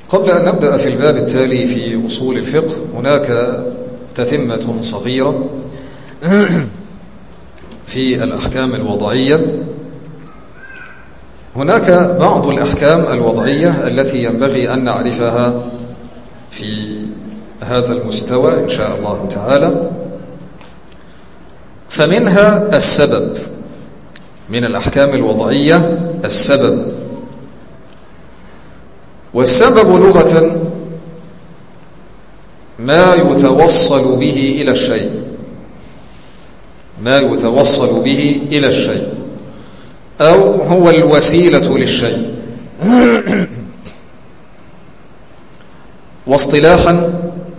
قبل أن نبدأ في الباب التالي في أصول الفقه هناك تتمة صغيرة في الأحكام الوضعية. هناك بعض الأحكام الوضعية التي ينبغي أن نعرفها في هذا المستوى إن شاء الله تعالى. فمنها السبب، من الأحكام الوضعية السبب. والسبب لغة ما يتوصل به إلى الشيء، ما يتوصل به إلى الشيء، أو هو الوسيلة للشيء. واصطلاحا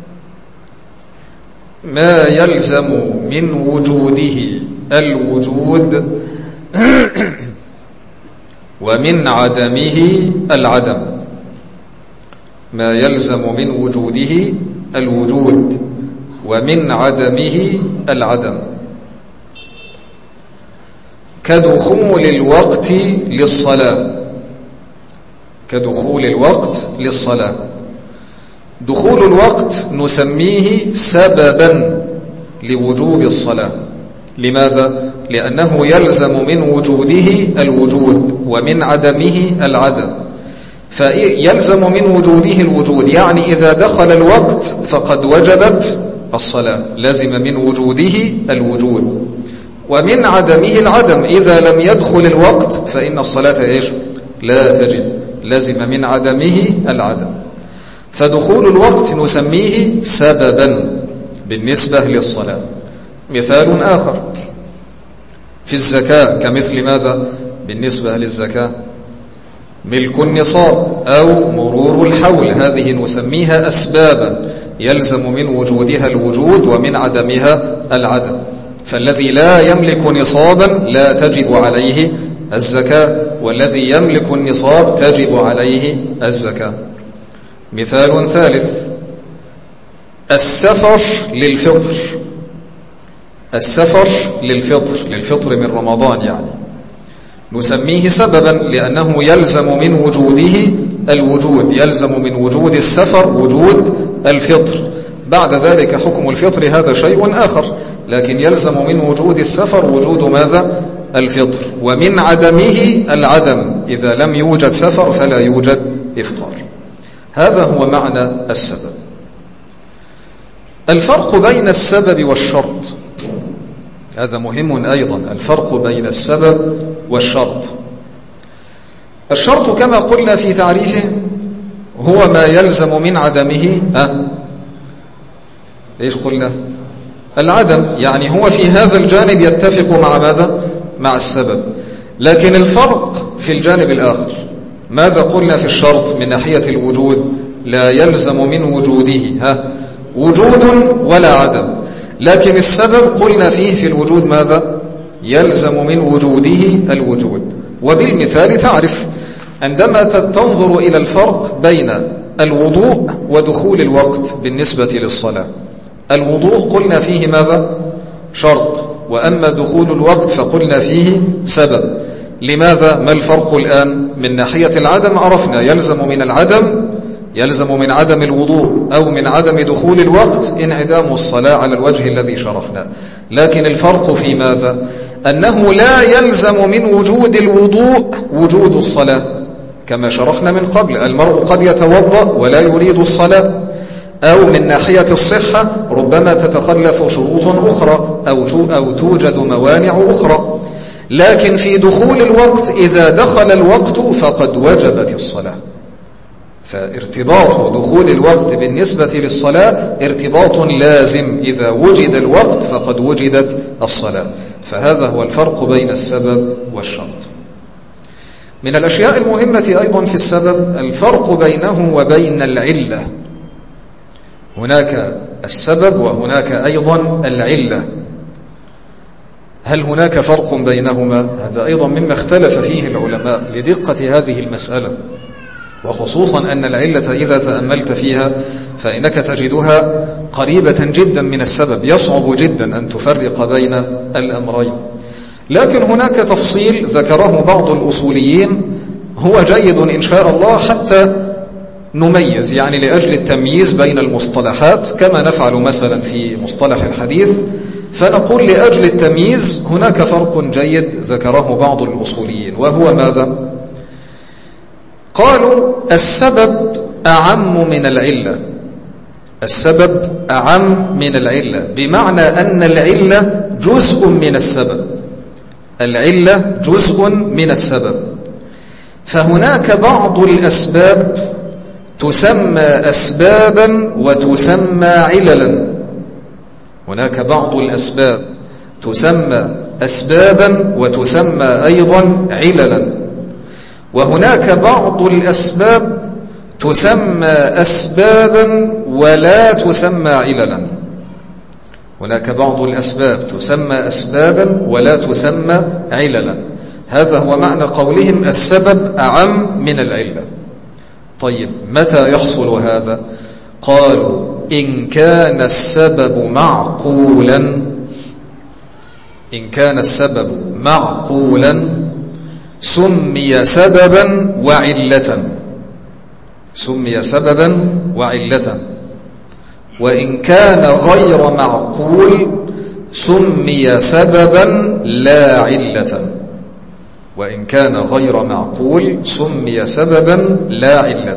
ما يلزم من وجوده الوجود ومن عدمه العدم. ما يلزم من وجوده الوجود ومن عدمه العدم، كدخول الوقت للصلاة، كدخول الوقت للصلاة. دخول الوقت نسميه سببا لوجوب الصلاة. لماذا؟ لأنه يلزم من وجوده الوجود ومن عدمه العدم. فيلزم من وجوده الوجود، يعني إذا دخل الوقت فقد وجبت الصلاة، لازم من وجوده الوجود. ومن عدمه العدم، إذا لم يدخل الوقت فإن الصلاة إيش؟ لا تجب، لازم من عدمه العدم. فدخول الوقت نسميه سببا بالنسبة للصلاة. مثال آخر في الزكاة، كمثل ماذا بالنسبة للزكاة؟ ملك النصاب أو مرور الحول، هذه نسميها أسبابا يلزم من وجودها الوجود ومن عدمها العدم. فالذي لا يملك نصابا لا تجب عليه الزكاة، والذي يملك النصاب تجب عليه الزكاة. مثال ثالث السفر للفطر، السفر للفطر من رمضان يعني نسميه سببا، لأنه يلزم من وجوده الوجود، يلزم من وجود السفر وجود الفطر. بعد ذلك حكم الفطر هذا شيء آخر، لكن يلزم من وجود السفر وجود ماذا؟ الفطر. ومن عدمه العدم، إذا لم يوجد سفر فلا يوجد إفطار. هذا هو معنى السبب. الفرق بين السبب والشرط هذا مهم أيضا، الفرق بين السبب والشرط. الشرط كما قلنا في تعريفه هو ما يلزم من عدمه ليش قلنا العدم، يعني هو في هذا الجانب يتفق مع ماذا؟ مع السبب. لكن الفرق في الجانب الآخر، ماذا قلنا في الشرط من ناحية الوجود؟ لا يلزم من وجوده وجود ولا عدم. لكن السبب قلنا فيه في الوجود ماذا؟ يلزم من وجوده الوجود. وبالمثال تعرف عندما تنظر إلى الفرق بين الوضوء ودخول الوقت بالنسبة للصلاة. الوضوء قلنا فيه ماذا؟ شرط، وأما دخول الوقت فقلنا فيه سبب. لماذا؟ ما الفرق الآن؟ من ناحية العدم عرفنا يلزم من العدم، يلزم من عدم الوضوء أو من عدم دخول الوقت انعدام الصلاة على الوجه الذي شرحنا. لكن الفرق في ماذا؟ أنه لا يلزم من وجود الوضوء وجود الصلاة، كما شرحنا من قبل. المرء قد يتوضأ ولا يريد الصلاة، أو من ناحية الصحة ربما تتخلف شروط أخرى أو توجد موانع أخرى. لكن في دخول الوقت إذا دخل الوقت فقد وجبت الصلاة. فارتباط دخول الوقت بالنسبة للصلاة ارتباط لازم، إذا وجد الوقت فقد وجدت الصلاة. فهذا هو الفرق بين السبب والشرط. من الأشياء المهمة أيضا في السبب الفرق بينه وبين العلة. هناك السبب وهناك أيضا العلة. هل هناك فرق بينهما؟ هذا أيضا مما اختلف فيه العلماء لدقة هذه المسألة، وخصوصا أن العلة إذا تأملت فيها فإنك تجدها قريبة جدا من السبب، يصعب جدا أن تفرق بين الأمرين. لكن هناك تفصيل ذكره بعض الأصوليين هو جيد إن شاء الله حتى نميز، يعني لأجل التمييز بين المصطلحات كما نفعل مثلا في مصطلح الحديث، فنقول لأجل التمييز هناك فرق جيد ذكره بعض الأصوليين، وهو ماذا؟ قالوا السبب أعم من العلة. السبب أعم من العلة، بمعنى أن العلة جزء من السبب. العلة جزء من السبب، فهناك بعض الأسباب تسمى أسبابا وتسمى عللا. هناك بعض الأسباب تسمى أسبابا وتسمى أيضا عللا، وهناك بعض الأسباب تسمى أسبابا ولا تسمى عللا. هناك بعض الأسباب تسمى أسبابا ولا تسمى عللا. هذا هو معنى قولهم السبب أعم من العلة. طيب متى يحصل هذا؟ قالوا إن كان السبب معقولا، إن كان السبب معقولا سمي سببا وعلة، سمي سببا وعلة. وإن كان غير معقول سمي سببا لا علة. وإن كان غير معقول سمي سببا لا علة.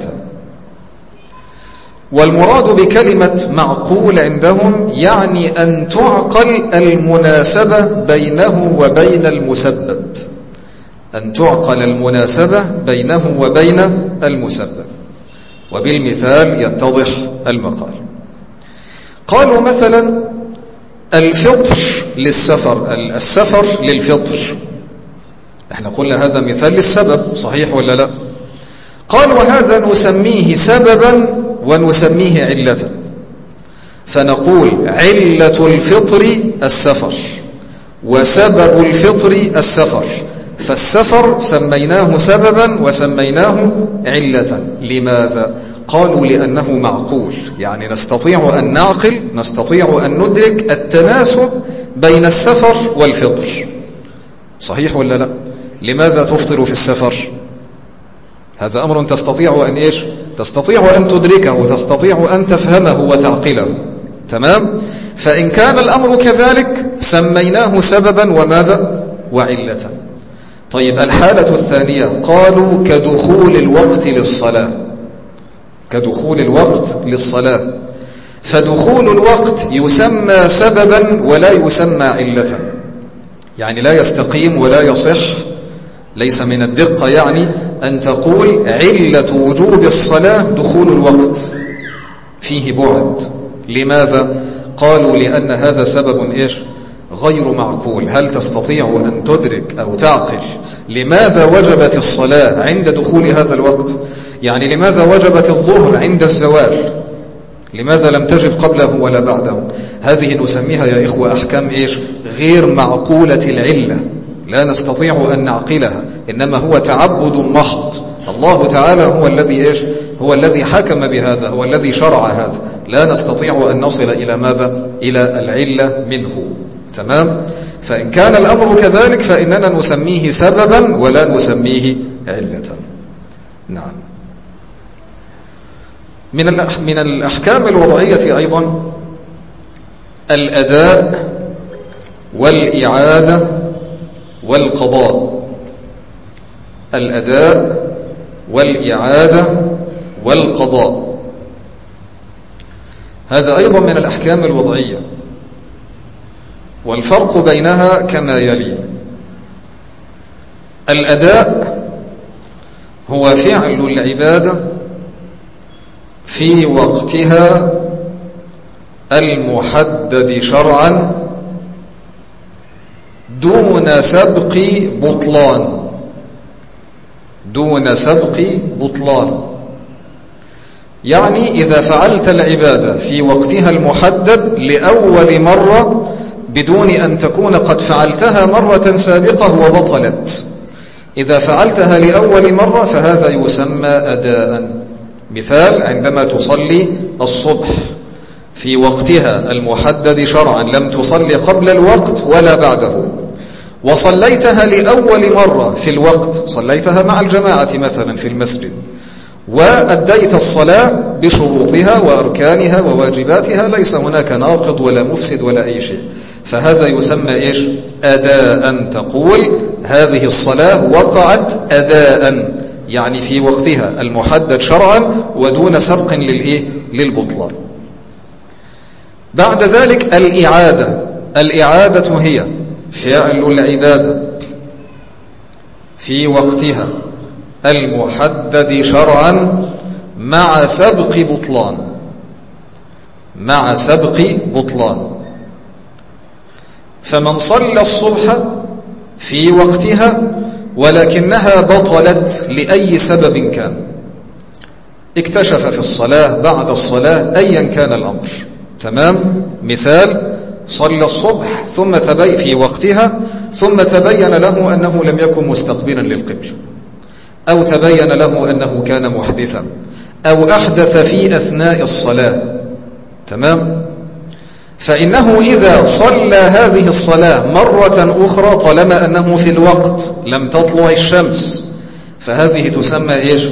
والمراد بكلمة معقول عندهم يعني أن تعقل المناسبة بينه وبين المسبب، أن تعقل المناسبة بينه وبين المسبب. وبالمثال يتضح المقال. قالوا مثلا الفطر للسفر، السفر للفطر، احنا قلنا هذا مثال للسبب، صحيح ولا لا؟ قالوا هذا نسميه سببا ونسميه علة، فنقول علة الفطر السفر وسبب الفطر السفر، فالسفر سميناه سببا وسميناه علة. لماذا؟ قالوا لأنه معقول، يعني نستطيع أن نعقل، نستطيع أن ندرك التناسب بين السفر والفطر، صحيح ولا لا؟ لماذا تفطر في السفر؟ هذا أمر تستطيع أن إيش؟ تستطيع أن تدركه وتستطيع أن تفهمه وتعقله، تمام؟ فإن كان الأمر كذلك سميناه سببا وماذا؟ وعلة. طيب الحالة الثانية قالوا كدخول الوقت للصلاة، كدخول الوقت للصلاة، فدخول الوقت يسمى سببا ولا يسمى علة، يعني لا يستقيم ولا يصح، ليس من الدقة يعني أن تقول علة وجوب الصلاة دخول الوقت، فيه بعد. لماذا؟ قالوا لأن هذا سبب إيش؟ غير معقول. هل تستطيع أن تدرك أو تعقل لماذا وجبت الصلاة عند دخول هذا الوقت؟ يعني لماذا وجبت الظهر عند الزوال؟ لماذا لم تجب قبله ولا بعده؟ هذه نسميها يا إخوة أحكام إيش؟ غير معقولة العلة، لا نستطيع أن نعقلها، إنما هو تعبد محض. الله تعالى هو الذي إيش؟ هو الذي حكم بهذا، هو الذي شرع هذا، لا نستطيع أن نصل إلى ماذا؟ إلى العلة منه، تمام؟ فإن كان الأمر كذلك فإننا نسميه سببا ولا نسميه علة. نعم. من الأحكام الوضعية أيضا الأداء والإعادة والقضاء. الأداء والإعادة والقضاء هذا أيضا من الأحكام الوضعية، والفرق بينها كما يلي: الأداء هو فعل العبادة في وقتها المحدد شرعا دون سبق بطلان، دون سبق بطلان. يعني إذا فعلت العبادة في وقتها المحدد لأول مرة بدون أن تكون قد فعلتها مرة سابقة وبطلت، إذا فعلتها لأول مرة فهذا يسمى أداء. مثال: عندما تصلي الصبح في وقتها المحدد شرعا، لم تصلي قبل الوقت ولا بعده، وصليتها لأول مرة في الوقت، صليتها مع الجماعة مثلا في المسجد، وأديت الصلاة بشروطها وأركانها وواجباتها، ليس هناك ناقض ولا مفسد ولا أي شيء، فهذا يسمى إيش؟ أداء. تقول هذه الصلاة وقعت أداء، يعني في وقتها المحدد شرعا ودون سبق للبطلان. بعد ذلك الإعادة هي فعل العبادة في وقتها المحدد شرعا مع سبق بطلان. فمن صلى الصبح في وقتها ولكنها بطلت لأي سبب كان، اكتشف في الصلاة بعد الصلاة أيا كان الأمر، تمام؟ مثال: صلى الصبح ثم في وقتها ثم تبين له أنه لم يكن مستقبلا للقبل، أو تبين له أنه كان محدثا، أو أحدث في أثناء الصلاة، تمام؟ فإنه إذا صلى هذه الصلاة مرة أخرى طالما أنه في الوقت لم تطلع الشمس، فهذه تسمى إيش؟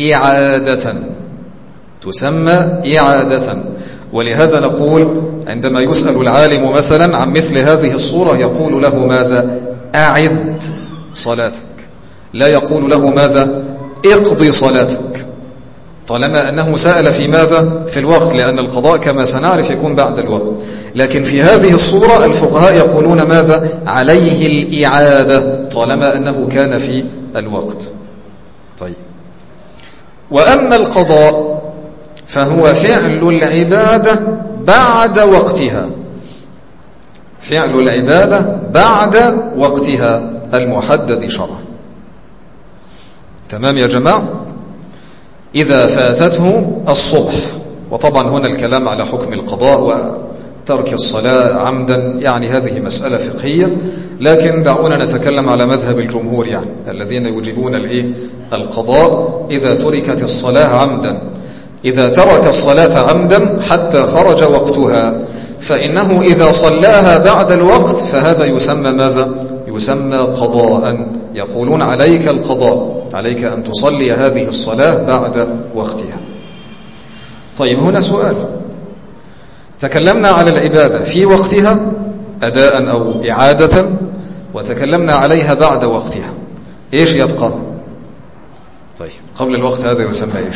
إعادة. ولهذا نقول عندما يسأل العالم مثلا عن مثل هذه الصورة يقول له ماذا؟ أعد صلاتك، لا يقول له ماذا؟ اقضي صلاتك، طالما أنه سأل في ماذا؟ في الوقت، لأن القضاء كما سنعرف يكون بعد الوقت. لكن في هذه الصورة الفقهاء يقولون ماذا؟ عليه الإعادة طالما أنه كان في الوقت. طيب، وأما القضاء فهو فعل العبادة بعد وقتها، فعل العبادة بعد وقتها المحدد شرعا. تمام يا جماعة؟ إذا فاتته الصبح، وطبعا هنا الكلام على حكم القضاء وترك الصلاة عمدا، يعني هذه مسألة فقهية، لكن دعونا نتكلم على مذهب الجمهور، يعني الذين يوجبون القضاء إذا تركت الصلاة عمدا. إذا ترك الصلاة عمدا حتى خرج وقتها فإنه إذا صلاها بعد الوقت فهذا يسمى ماذا؟ يسمى قضاء. يقولون عليك القضاء، عليك أن تصلي هذه الصلاة بعد وقتها. طيب، هنا سؤال: تكلمنا على العبادة في وقتها أداء أو إعادة، وتكلمنا عليها بعد وقتها، إيش يبقى؟ طيب، قبل الوقت هذا يسمى إيش؟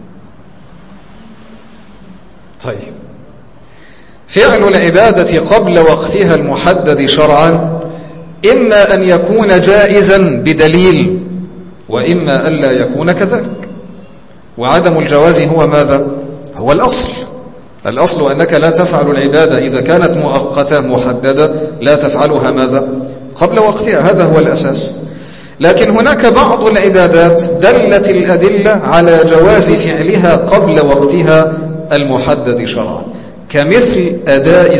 طيب، فعل العبادة قبل وقتها المحدد شرعا إما أن يكون جائزا بدليل، وإما أن لا يكون كذلك. وعدم الجواز هو ماذا؟ هو الأصل أنك لا تفعل العبادة إذا كانت مؤقتة محددة، لا تفعلها ماذا؟ قبل وقتها، هذا هو الأساس. لكن هناك بعض العبادات دلت الأدلة على جواز فعلها قبل وقتها المحدد شرعا، كمثل أداء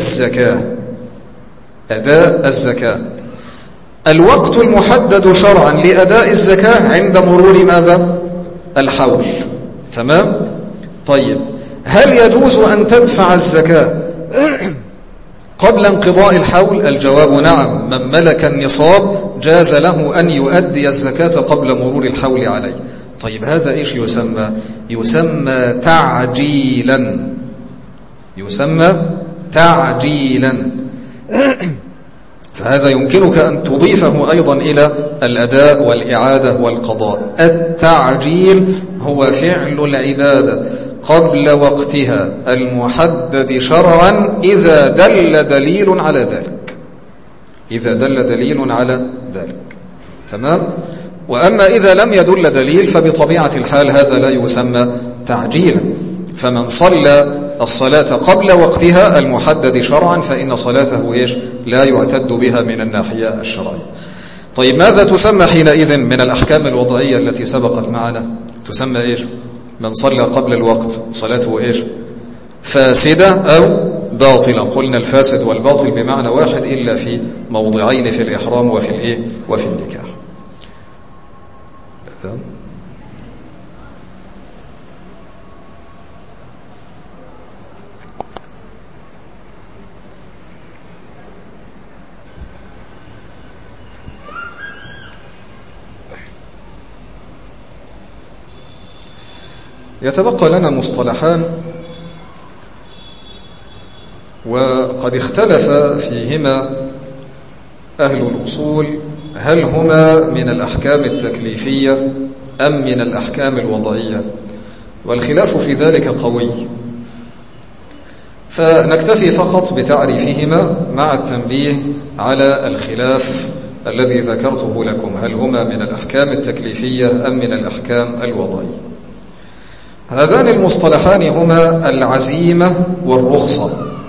الزكاة. الوقت المحدد شرعا لأداء الزكاة عند مرور ماذا؟ الحول، تمام؟ طيب، هل يجوز أن تدفع الزكاة قبل انقضاء الحول؟ الجواب نعم، من ملك النصاب جاز له أن يؤدي الزكاة قبل مرور الحول عليه. طيب، هذا إيش يسمى؟ يسمى تعجيلا. فهذا يمكنك أن تضيفه أيضا إلى الأداء والإعادة والقضاء. التعجيل هو فعل العبادة قبل وقتها المحدد شرعا إذا دل دليل على ذلك، تمام؟ وأما إذا لم يدل دليل فبطبيعة الحال هذا لا يسمى تعجيلا. فمن صلى الصلاة قبل وقتها المحدد شرعا فإن صلاته إيش؟ لا يعتد بها من الناحية الشرعية. طيب، ماذا تسمى حينئذ من الأحكام الوضعية التي سبقت معنا؟ تسمى إيش؟ من صلى قبل الوقت صلاته إيش؟ فاسدة أو باطلة. قلنا الفاسد والباطل بمعنى واحد إلا في موضعين، في الإحرام وفي النكاح. يتبقى لنا مصطلحان وقد اختلف فيهما أهل الأصول، هل هما من الأحكام التكليفية أم من الأحكام الوضعية، والخلاف في ذلك قوي، فنكتفي فقط بتعريفهما مع التنبيه على الخلاف الذي ذكرته لكم، هل هما من الأحكام التكليفية أم من الأحكام الوضعية. هذان المصطلحان هما العزيمة والرخصة.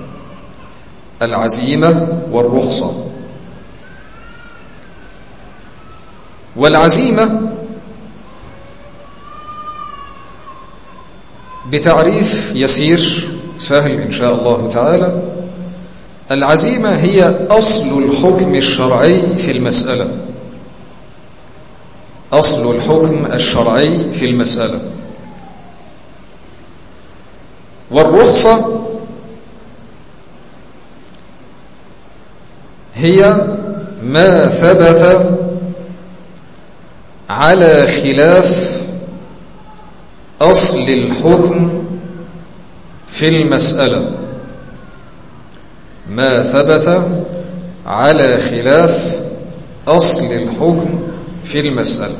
العزيمة والرخصة. والعزيمة بتعريف يسير سهل إن شاء الله تعالى، العزيمة هي أصل الحكم الشرعي في المسألة. أصل الحكم الشرعي في المسألة. والرخصة هي ما ثبت على خلاف أصل الحكم في المسألة. ما ثبت على خلاف أصل الحكم في المسألة.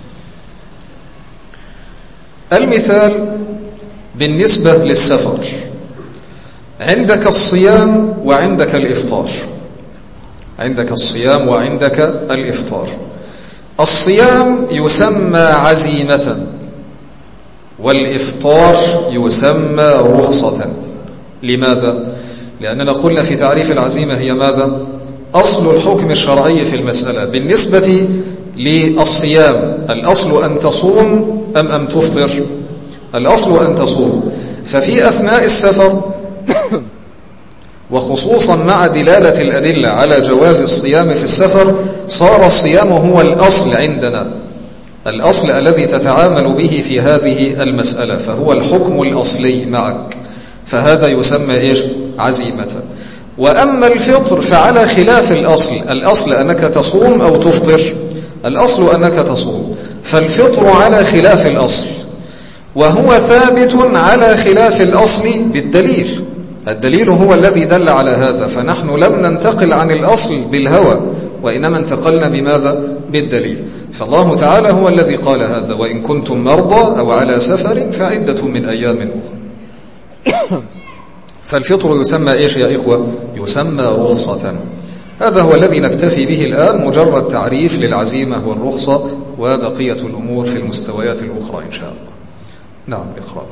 المثال بالنسبة للسفر، عندك الصيام وعندك الإفطار. عندك الصيام وعندك الإفطار. الصيام يسمى عزيمة، والإفطار يسمى رخصة. لماذا؟ لأننا قلنا في تعريف العزيمة هي ماذا؟ أصل الحكم الشرعي في المسألة. بالنسبة للصيام الأصل أن تصوم أم تفطر؟ الأصل أن تصوم. ففي أثناء السفر وخصوصا مع دلالة الأدلة على جواز الصيام في السفر صار الصيام هو الأصل عندنا، الأصل الذي تتعامل به في هذه المسألة، فهو الحكم الأصلي معك، فهذا يسمى إيش؟ عزيمة. وأما الفطر فعلى خلاف الأصل. الأصل أنك تصوم أو تفطر، الأصل أنك تصوم، فالفطر على خلاف الأصل، وهو ثابت على خلاف الأصل بالدليل. الدليل هو الذي دل على هذا، فنحن لم ننتقل عن الأصل بالهوى، وإنما انتقلنا بماذا؟ بالدليل. فالله تعالى هو الذي قال هذا، وإن كنتم مرضى أو على سفر فعدة من أيام أخرى. فالفطر يسمى إيش يا إخوة؟ يسمى رخصة. هذا هو الذي نكتفي به الآن، مجرد تعريف للعزيمة والرخصة، وبقية الأمور في المستويات الأخرى إن شاء الله. نعم اقرأ.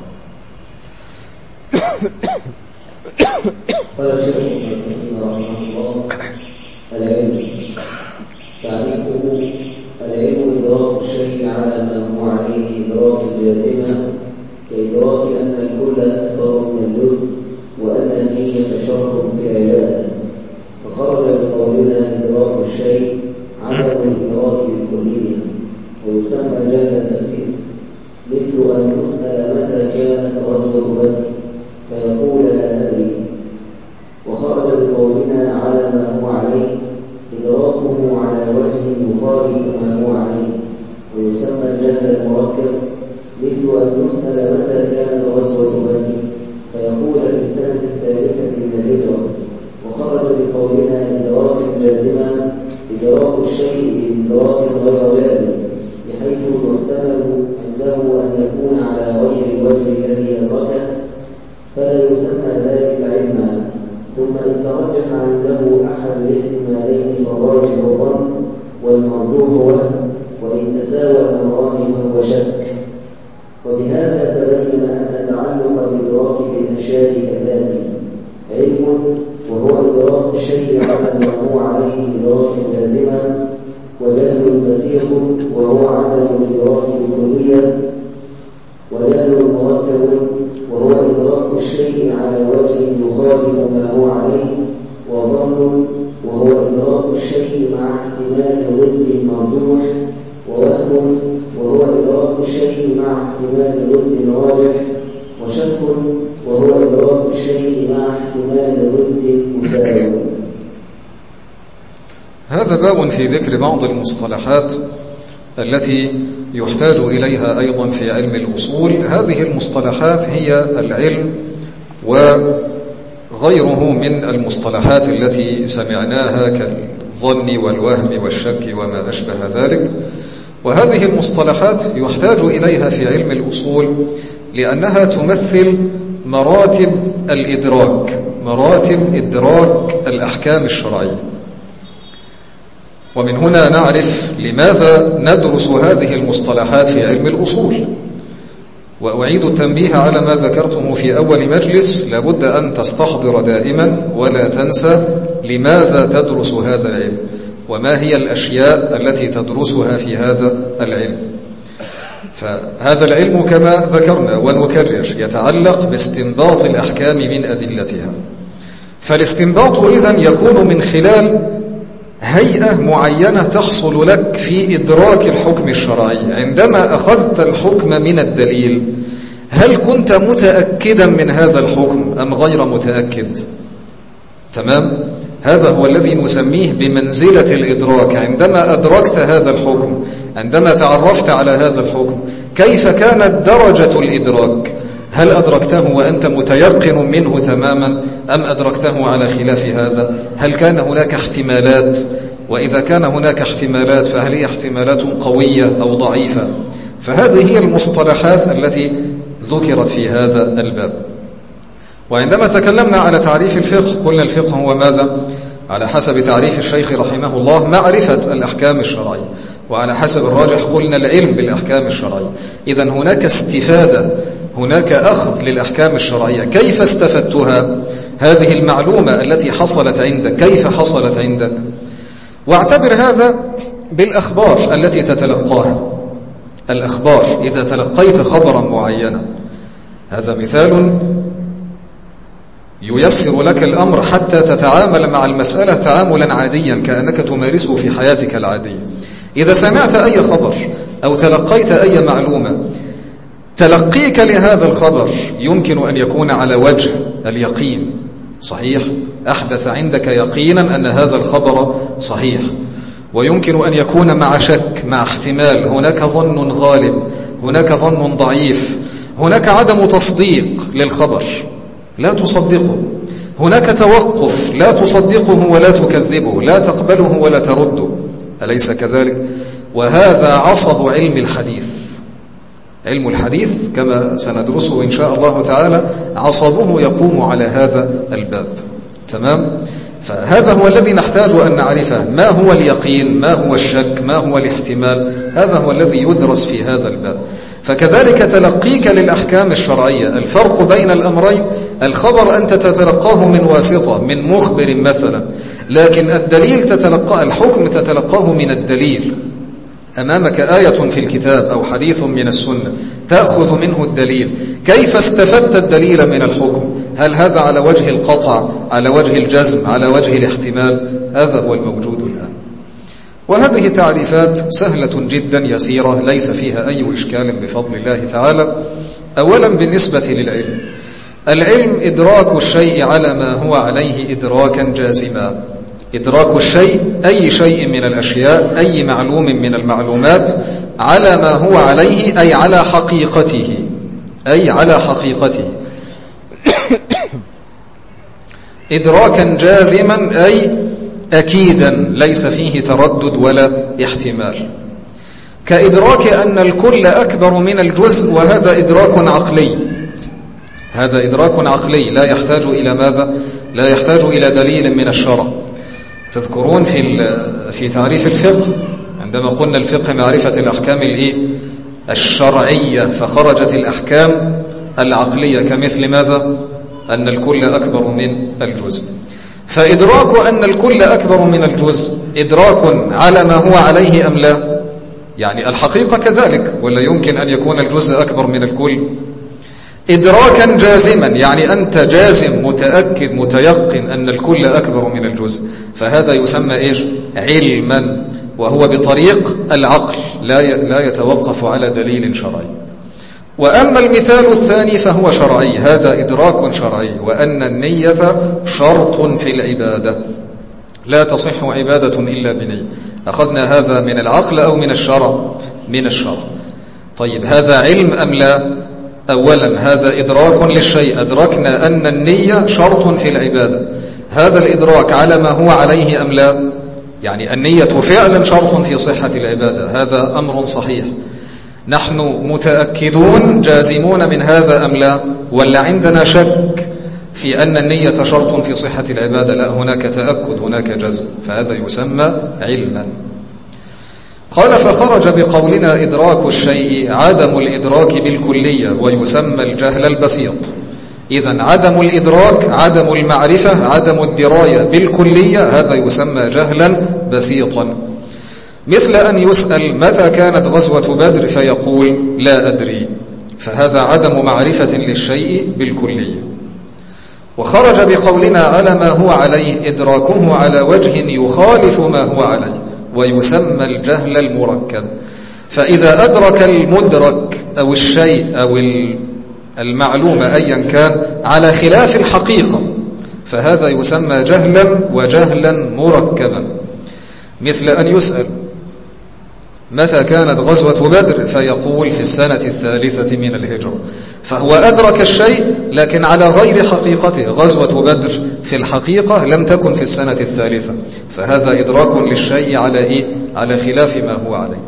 قال الشيخ رحمه الله: العلم تعريفه: العلم إدراك الشيء على ما هو عليه إدراكا جازما، كإدراك أن الكل أكبر من الجزء، وأن النية شرط في العبادة. فخرج بقولنا إدراك الشيء عدم الإدراك بالكلية، ويسمى جهلا بسيط، مثل أن يسأل متى كانت غزوة بدر فيقول لا أدري. وخرج بقولنا على ما هو عليه إدراكه على وجه يخالف ما هو عليه، ويسمى الجهل المركب، مثل أن يسأل متى كانت غزوة بدر فيقول في السنة الثالثة من الهجرة. وخرج بقولنا إدراكا جازما إدراك الشيء إدراكا غير جازم، بحيث يحتمل عنده أن يكون على غير الوجه الذي أدركه، فلا يسمى ذلك علما. ثم إن ترجح عنده أحد الاحتمالين فالراجح ظن والمرجوح وهم، وإن تساوى الأمران فهو شك. وبهذا تبين أن تعلق الإدراك بالأشياء كالآتي: علم وهو إدراك الشيء على ما هو عليه إدراكا جازما، وجهل بسيط وهو عدم الإدراك بالكلية، وجهل مركب وهو إدراك الشيء على وجه يخالف ما هو عليه، وظن وهو إدراك الشيء مع احتمال ضد مرجوح، ووهم وهو إدراك الشيء مع احتمال ضد راجح، وشك وهو إدراك الشيء مع احتمال ضد مساوي. هذا باب في ذكر بعض المصطلحات التي يحتاج إليها أيضا في علم الأصول. هذه المصطلحات هي العلم وغيره من المصطلحات التي سمعناها كالظن والوهم والشك وما أشبه ذلك. وهذه المصطلحات يحتاج إليها في علم الأصول لأنها تمثل مراتب الإدراك، مراتب إدراك الأحكام الشرعية. ومن هنا نعرف لماذا ندرس هذه المصطلحات في علم الأصول. وأعيد التنبيه على ما ذكرته في أول مجلس، لابد أن تستحضر دائما ولا تنسى لماذا تدرس هذا العلم وما هي الأشياء التي تدرسها في هذا العلم. فهذا العلم كما ذكرنا ونكرر يتعلق باستنباط الأحكام من أدلتها. فالاستنباط إذن يكون من خلال هيئة معينة تحصل لك في إدراك الحكم الشرعي. عندما أخذت الحكم من الدليل، هل كنت متأكدا من هذا الحكم أم غير متأكد؟ تمام؟ هذا هو الذي نسميه بمنزلة الإدراك. عندما أدركت هذا الحكم، عندما تعرفت على هذا الحكم، كيف كانت درجة الإدراك؟ هل أدركته وأنت متيقن منه تماما أم أدركته على خلاف هذا؟ هل كان هناك احتمالات؟ وإذا كان هناك احتمالات فهل هي احتمالات قوية أو ضعيفة؟ فهذه هي المصطلحات التي ذكرت في هذا الباب. وعندما تكلمنا على تعريف الفقه قلنا الفقه هو ماذا؟ على حسب تعريف الشيخ رحمه الله معرفة الأحكام الشرعية، وعلى حسب الراجح قلنا العلم بالأحكام الشرعية. إذن هناك استفادة، هناك أخذ للأحكام الشرعية. كيف استفدتها؟ هذه المعلومة التي حصلت عندك كيف حصلت عندك؟ واعتبر هذا بالأخبار التي تتلقاها. الأخبار إذا تلقيت خبرا معينا، هذا مثال ييسر لك الأمر حتى تتعامل مع المسألة تعاملا عاديا كأنك تمارسه في حياتك العادية. إذا سمعت أي خبر أو تلقيت أي معلومة، تلقيك لهذا الخبر يمكن أن يكون على وجه اليقين، صحيح؟ أحدث عندك يقينا أن هذا الخبر صحيح، ويمكن أن يكون مع شك، مع احتمال، هناك ظن غالب، هناك ظن ضعيف، هناك عدم تصديق للخبر لا تصدقه، هناك توقف لا تصدقه ولا تكذبه، لا تقبله ولا ترده، أليس كذلك؟ وهذا عصب علم الحديث. علم الحديث كما سندرسه إن شاء الله تعالى عصبه يقوم على هذا الباب. تمام؟ فهذا هو الذي نحتاج أن نعرفه. ما هو اليقين؟ ما هو الشك؟ ما هو الاحتمال؟ هذا هو الذي يدرس في هذا الباب. فكذلك تلقيك للأحكام الشرعية، الفرق بين الأمرين، الخبر أنت تتلقاه من واسطة، من مخبر مثلا، لكن الدليل تتلقاه، الحكم تتلقاه من الدليل. أمامك آية في الكتاب أو حديث من السنة تأخذ منه الدليل. كيف استفدت الدليل من الحكم؟ هل هذا على وجه القطع، على وجه الجزم، على وجه الاحتمال؟ هذا هو الموجود الآن. وهذه تعريفات سهلة جدا يسيرة ليس فيها أي إشكال بفضل الله تعالى. أولا بالنسبة للعلم، العلم إدراك الشيء على ما هو عليه إدراكا جازما. إدراك الشيء، أي شيء من الأشياء، أي معلوم من المعلومات، على ما هو عليه، أي على حقيقته، أي على حقيقته إدراكا جازما، أي أكيدا ليس فيه تردد ولا احتمال. كإدراك أن الكل أكبر من الجزء، وهذا إدراك عقلي. هذا إدراك عقلي لا يحتاج إلى ماذا؟ لا يحتاج إلى دليل من الشرع. تذكرون في تعريف الفقه عندما قلنا الفقه معرفة الأحكام الشرعية، فخرجت الأحكام العقلية كمثل ماذا؟ أن الكل أكبر من الجزء. فإدراك أن الكل أكبر من الجزء إدراك على ما هو عليه أم لا؟ يعني الحقيقة كذلك، ولا يمكن أن يكون الجزء أكبر من الكل؟ إدراكا جازما، يعني أنت جازم متأكد متيقن أن الكل أكبر من الجزء، فهذا يسمى إيش؟ علما، وهو بطريق العقل لا يتوقف على دليل شرعي. وأما المثال الثاني فهو شرعي، هذا إدراك شرعي، وأن النية شرط في العبادة، لا تصح عبادة إلا بنية. أخذنا هذا من العقل أو من الشرع؟ من الشرع. طيب هذا علم أم لا؟ أولا هذا إدراك للشيء، أدركنا أن النية شرط في العبادة. هذا الإدراك على ما هو عليه أم لا؟ يعني النية فعلا شرط في صحة العبادة، هذا أمر صحيح. نحن متأكدون جازمون من هذا أم لا؟ ولا عندنا شك في أن النية شرط في صحة العبادة؟ لا، هناك تأكد، هناك جزم، فهذا يسمى علما. قال فخرج بقولنا إدراك الشيء عدم الإدراك بالكلية ويسمى الجهل البسيط. إذن عدم الإدراك، عدم المعرفة، عدم الدراية بالكلية، هذا يسمى جهلا بسيطا. مثل أن يسأل متى كانت غزوة بدر فيقول لا أدري، فهذا عدم معرفة للشيء بالكلية. وخرج بقولنا على ما هو عليه إدراكه على وجه يخالف ما هو عليه ويسمى الجهل المركب. فإذا أدرك المدرك أو الشيء أو المعلومة أيا كان على خلاف الحقيقة فهذا يسمى جهلا وجهلا مركبا. مثل أن يسأل متى كانت غزوة بدر فيقول في السنة 3 من الهجرة، فهو أدرك الشيء لكن على غير حقيقته. غزوة بدر في الحقيقة لم تكن في السنة 3، فهذا إدراك للشيء على إيه؟ على خلاف ما هو عليه.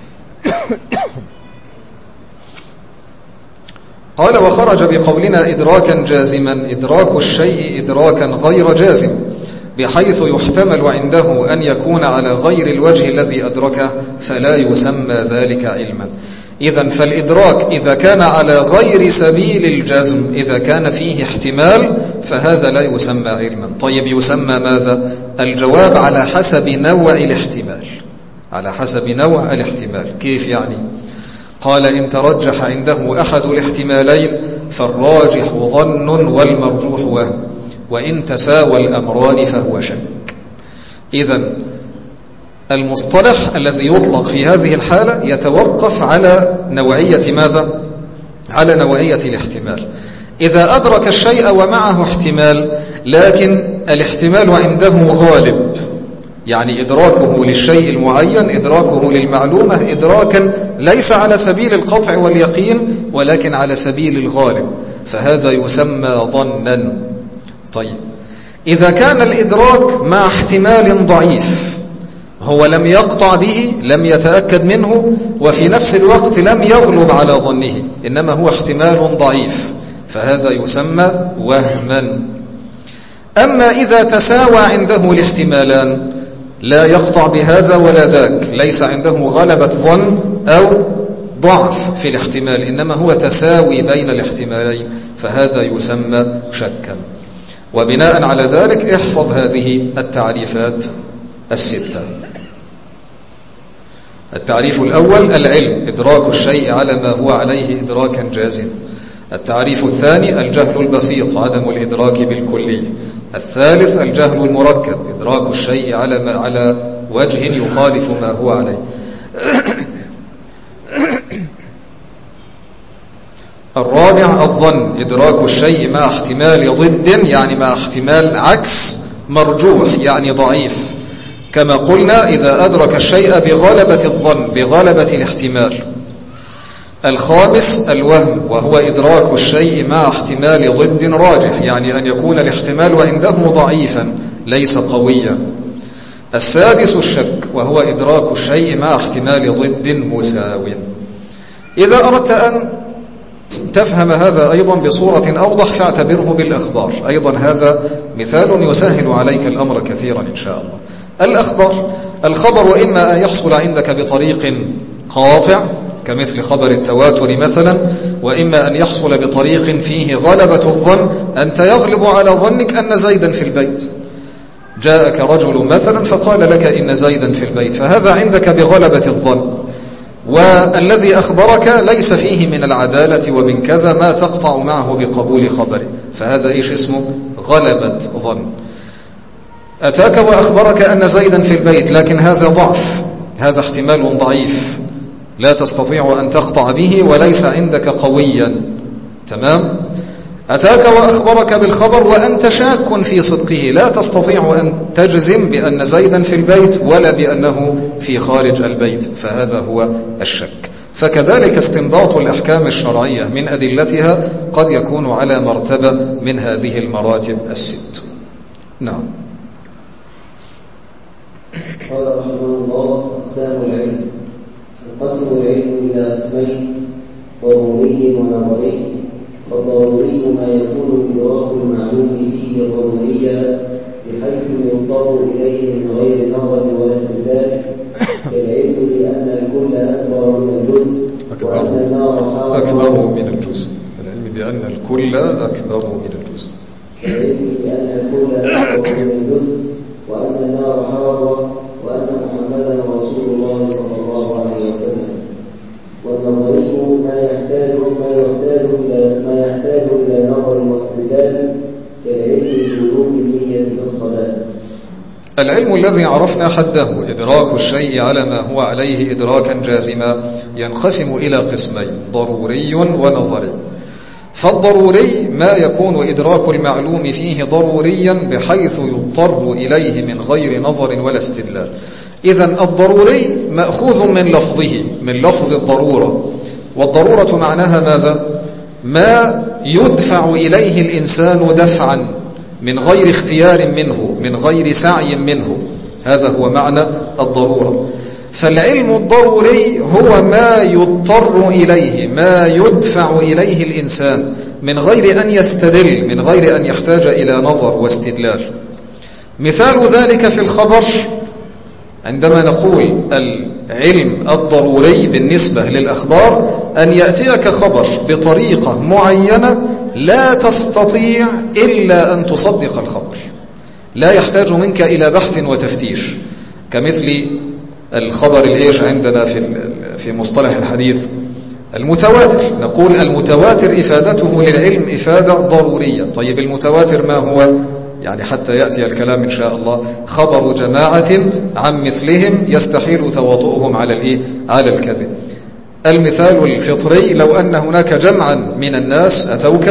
قال وخرج بقولنا إدراكا جازما، إدراك الشيء إدراكا غير جازم بحيث يحتمل عنده أن يكون على غير الوجه الذي أدركه فلا يسمى ذلك علما. إذن فالإدراك إذا كان على غير سبيل الجزم، إذا كان فيه احتمال، فهذا لا يسمى علما. طيب يسمى ماذا؟ الجواب على حسب نوع الاحتمال، على حسب نوع الاحتمال. كيف يعني؟ قال إن ترجح عنده أحد الاحتمالين فالراجح ظن والمرجوح وهم، وإن تساوى الأمران فهو شك. إذن المصطلح الذي يطلق في هذه الحالة يتوقف على نوعية ماذا؟ على نوعية الاحتمال. إذا أدرك الشيء ومعه احتمال لكن الاحتمال عنده غالب، يعني إدراكه للشيء المعين، إدراكه للمعلومة إدراكا ليس على سبيل القطع واليقين ولكن على سبيل الغالب، فهذا يسمى ظنا. طيب إذا كان الإدراك مع احتمال ضعيف، هو لم يقطع به، لم يتأكد منه، وفي نفس الوقت لم يغلب على ظنه، إنما هو احتمال ضعيف، فهذا يسمى وهما. أما إذا تساوى عنده الاحتمالان، لا يقطع بهذا ولا ذاك، ليس عنده غلبة ظن أو ضعف في الاحتمال، إنما هو تساوي بين الاحتمالين، فهذا يسمى شكا. وبناء على ذلك احفظ هذه التعريفات الستة. التعريف الأول العلم، إدراك الشيء على ما هو عليه إدراكا جازما. التعريف الثاني الجهل البسيط، عدم الإدراك بالكلية. الثالث الجهل المركب، إدراك الشيء على وجه يخالف ما هو عليه. الرابع الظن، إدراك الشيء مع احتمال ضد، يعني مع احتمال عكس مرجوح يعني ضعيف، كما قلنا إذا أدرك الشيء بغلبة الظن، بغلبة الاحتمال. الخامس الوهم، وهو إدراك الشيء مع احتمال ضد راجح، يعني أن يكون الاحتمال عنده ضعيفا ليس قويا. السادس الشك، وهو إدراك الشيء مع احتمال ضد مساو. إذا أردت أن تفهم هذا أيضا بصورة أوضح فاعتبره بالأخبار، أيضا هذا مثال يسهل عليك الأمر كثيرا إن شاء الله. الخبر إما أن يحصل عندك بطريق قاطع كمثل خبر التواتر مثلا، وإما أن يحصل بطريق فيه غلبة الظن، أنت يغلب على ظنك أن زيدا في البيت، جاءك رجل مثلا فقال لك إن زيدا في البيت، فهذا عندك بغلبة الظن، والذي أخبرك ليس فيه من العدالة ومن كذا ما تقطع معه بقبول خبره، فهذا إيش اسمه؟ غلبة ظن. أتاك وأخبرك أن زيدا في البيت، لكن هذا ضعف، هذا احتمال ضعيف لا تستطيع أن تقطع به وليس عندك قويا، تمام؟ أتاك وأخبرك بالخبر وأنت شاك في صدقه، لا تستطيع أن تجزم بأن زيدا في البيت ولا بأنه في خارج البيت، فهذا هو الشك. فكذلك استنباط الأحكام الشرعية من أدلتها قد يكون على مرتبة من هذه المراتب الست. نعم. قال رحمه الله: أقسام العلم. ينقسم العلم إلى قسمين: ضروري ونظري. فالضروري ما يكون إدراك المعلوم فيه ضروريا بحيث يضطر إليه من غير نظر ولا استدلال، كالعلم بأن الكل أكبر من الجزء وأن النار أكبر من الجزء. العلم بأن الكل أكبر من الجزء. العلم بأن الكل أكبر من الجزء وأن النار حاضرة وأن محمدا رسول الله صلى الله عليه وسلم. والنظري ما يحتاج إلى نظر واستدلال، كالعلم بوجوب النية بالصلاة. العلم الذي عرفنا حده إدراك الشيء على ما هو عليه إدراكا جازما ينقسم إلى قسمين: ضروري ونظري. فالضروري ما يكون إدراك المعلوم فيه ضروريا بحيث يضطر إليه من غير نظر ولا استدلال. إذن الضروري مأخوذ من لفظه، من لفظ الضرورة، والضرورة معناها ماذا؟ ما يدفع إليه الإنسان دفعا من غير اختيار منه، من غير سعي منه، هذا هو معنى الضرورة. فالعلم الضروري هو ما يضطر إليه، ما يدفع إليه الإنسان من غير أن يستدل، من غير أن يحتاج إلى نظر واستدلال. مثال ذلك في الخبر، عندما نقول العلم الضروري بالنسبة للأخبار أن يأتيك خبر بطريقة معينة لا تستطيع إلا أن تصدق الخبر، لا يحتاج منك إلى بحث وتفتيش، كمثل الخبر الإيش عندنا في مصطلح الحديث المتواتر. نقول المتواتر إفادته للعلم إفادة ضرورية. طيب المتواتر ما هو؟ يعني حتى يأتي الكلام إن شاء الله، خبر جماعة عن مثلهم يستحيل تواطؤهم على الكذب. المثال الفطري: لو أن هناك جمعا من الناس أتوك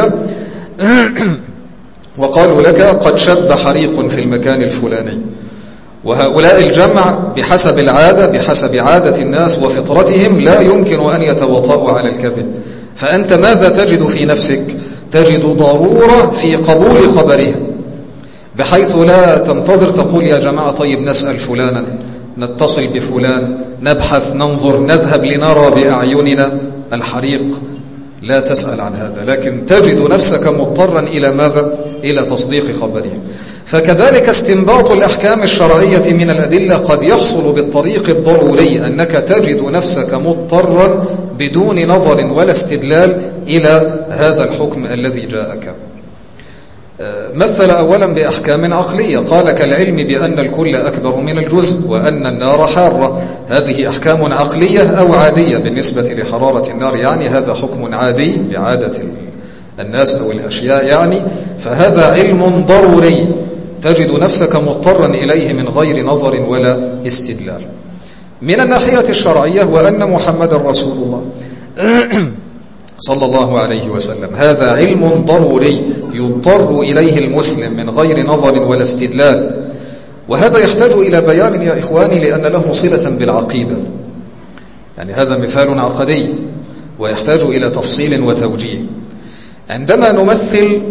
وقالوا لك قد شب حريق في المكان الفلاني، وهؤلاء الجمع بحسب العادة، بحسب عادة الناس وفطرتهم لا يمكن أن يتواطؤوا على الكذب، فأنت ماذا تجد في نفسك؟ تجد ضرورة في قبول خبرهم، بحيث لا تنتظر تقول يا جماعة طيب نسأل فلانا، نتصل بفلان، نبحث، ننظر، نذهب لنرى بأعيننا الحريق، لا تسأل عن هذا، لكن تجد نفسك مضطرا إلى ماذا؟ إلى تصديق خبرهم. فكذلك استنباط الأحكام الشرعية من الأدلة قد يحصل بالطريق الضروري، أنك تجد نفسك مضطرا بدون نظر ولا استدلال إلى هذا الحكم الذي جاءك. مثل أولا بأحكام عقلية، قال كالعلم بأن الكل أكبر من الجزء وأن النار حارة. هذه أحكام عقلية أو عادية بالنسبة لحرارة النار، يعني هذا حكم عادي بعادة الناس أو الأشياء يعني، فهذا علم ضروري تجد نفسك مضطرا إليه من غير نظر ولا استدلال. من الناحية الشرعية: وأن محمد رسول الله صلى الله عليه وسلم، هذا علم ضروري يضطر إليه المسلم من غير نظر ولا استدلال، وهذا يحتاج إلى بيان يا إخواني لأن له صلة بالعقيدة، يعني هذا مثال عقدي ويحتاج إلى تفصيل وتوجيه. عندما نمثل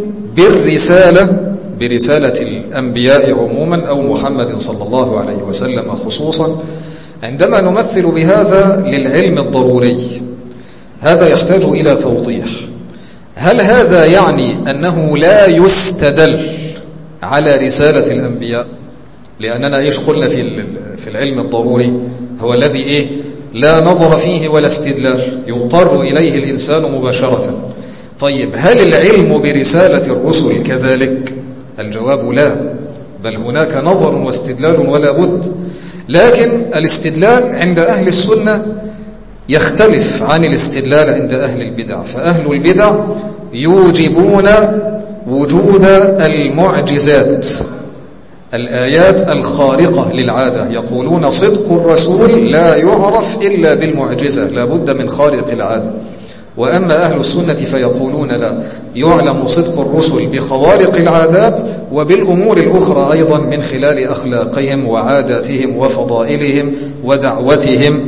برسالة الأنبياء عموما أو محمد صلى الله عليه وسلم خصوصا، عندما نمثل بهذا للعلم الضروري، هذا يحتاج إلى توضيح. هل هذا يعني أنه لا يستدل على رسالة الأنبياء؟ لأننا قلنا في العلم الضروري هو الذي لا نظر فيه ولا استدلال، يضطر إليه الإنسان مباشرة. طيب هل العلم برسالة الرسل كذلك؟ الجواب لا، بل هناك نظر واستدلال ولا بد. لكن الاستدلال عند أهل السنة يختلف عن الاستدلال عند أهل البدع، فأهل البدع يوجبون وجود المعجزات، الآيات الخارقة للعادة، يقولون صدق الرسول لا يعرف إلا بالمعجزة، لا بد من خارق العادة. وأما أهل السنة فيقولون لا، يعلم صدق الرسل بخوارق العادات وبالأمور الأخرى أيضا من خلال أخلاقهم وعاداتهم وفضائلهم ودعوتهم،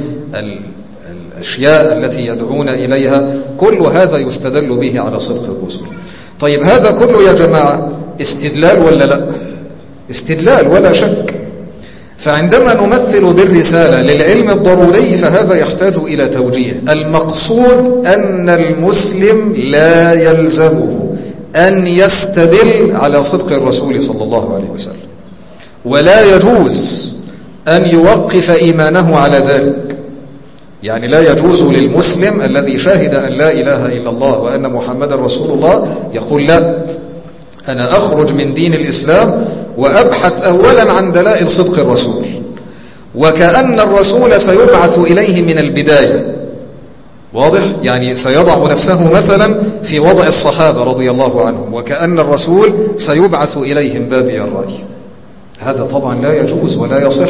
الأشياء التي يدعون إليها، كل هذا يستدل به على صدق الرسل. طيب هذا كله يا جماعة استدلال ولا لا؟ استدلال ولا شك. فعندما نمثل بالرسالة للعلم الضروري فهذا يحتاج إلى توجيه. المقصود أن المسلم لا يلزمه أن يستدل على صدق الرسول صلى الله عليه وسلم، ولا يجوز أن يوقف إيمانه على ذلك. يعني لا يجوز للمسلم الذي شهد أن لا إله إلا الله وأن محمد رسول الله يقول لا، أنا أخرج من دين الإسلام وأبحث أولا عن دلائل صدق الرسول، وكأن الرسول سيبعث إليه من البداية. واضح؟ يعني سيضع نفسه مثلا في وضع الصحابة رضي الله عنهم، وكأن الرسول سيبعث إليهم بادي الرأي. هذا طبعا لا يجوز ولا يصح.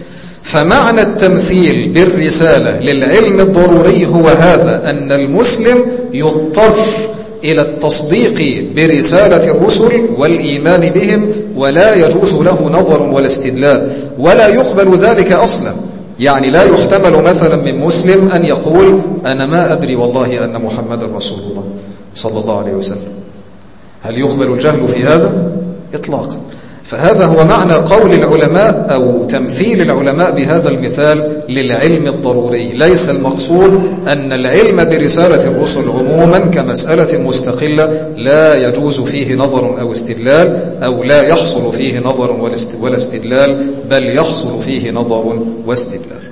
فمعنى التمثيل بالرسالة للعلم الضروري هو هذا، أن المسلم يضطر إلى التصديق برسالة الرسل والإيمان بهم، ولا يجوز له نظر ولا استدلال، ولا يقبل ذلك أصلا. يعني لا يحتمل مثلا من مسلم أن يقول أنا ما أدري والله أن محمد رسول الله صلى الله عليه وسلم. هل يقبل الجهل في هذا؟ إطلاقا. فهذا هو معنى قول العلماء أو تمثيل العلماء بهذا المثال للعلم الضروري. ليس المقصود أن العلم برسالة الرسل عموما كمسألة مستقلة لا يجوز فيه نظر أو استدلال، أو لا يحصل فيه نظر ولا استدلال، بل يحصل فيه نظر واستدلال.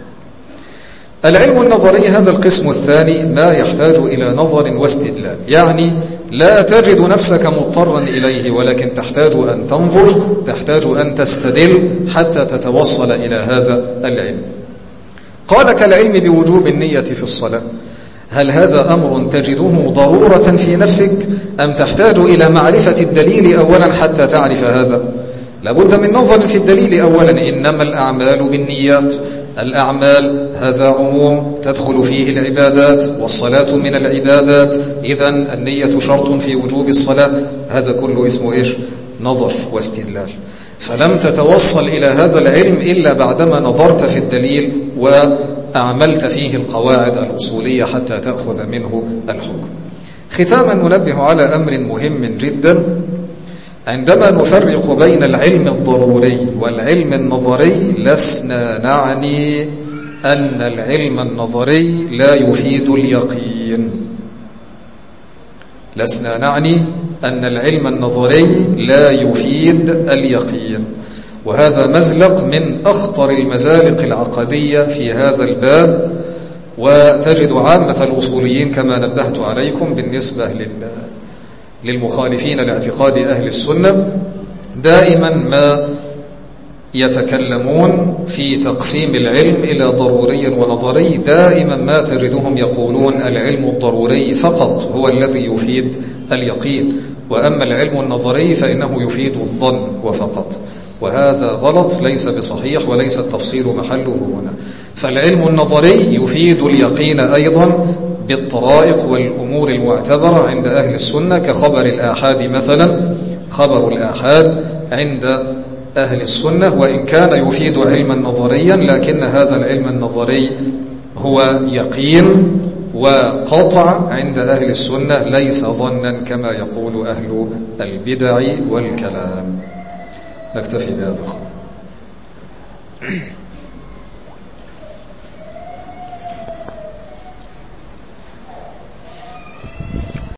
العلم النظري هذا القسم الثاني ما يحتاج إلى نظر واستدلال، يعني لا تجد نفسك مضطرا إليه، ولكن تحتاج أن تنظر، تحتاج أن تستدل حتى تتوصل إلى هذا العلم. قال كالعلم بوجوب النية في الصلاة، هل هذا أمر تجده ضرورة في نفسك أم تحتاج إلى معرفة الدليل أولا حتى تعرف هذا؟ لابد من نظر في الدليل أولا. إنما الأعمال بالنيات، الأعمال هذا عموم تدخل فيه العبادات، والصلاة من العبادات، إذن النية شرط في وجوب الصلاة. هذا كله اسمه إيش؟ نظر واستدلال. فلم تتوصل إلى هذا العلم إلا بعدما نظرت في الدليل وأعملت فيه القواعد الأصولية حتى تأخذ منه الحكم. ختاما ننبه على أمر مهم جدا. عندما نفرق بين العلم الضروري والعلم النظري لسنا نعني أن العلم النظري لا يفيد اليقين. لسنا نعني أن العلم النظري لا يفيد اليقين، وهذا مزلق من أخطر المزالق العقدية في هذا الباب. وتجد عامة الأصوليين كما نبهت عليكم بالنسبة للمخالفين لاعتقاد أهل السنة دائما ما يتكلمون في تقسيم العلم إلى ضروري ونظري، دائما ما تجدهم يقولون العلم الضروري فقط هو الذي يفيد اليقين، وأما العلم النظري فإنه يفيد الظن وفقط. وهذا غلط، ليس بصحيح، وليس التفصيل محله هنا. فالعلم النظري يفيد اليقين أيضا بالطرائق والأمور المعتبرة عند أهل السنة، كخبر الآحاد مثلا. خبر الآحاد عند أهل السنة وإن كان يفيد علما نظريا، لكن هذا العلم النظري هو يقين وقطع عند أهل السنة، ليس ظنا كما يقول أهل البدع والكلام. نكتفي بهذا.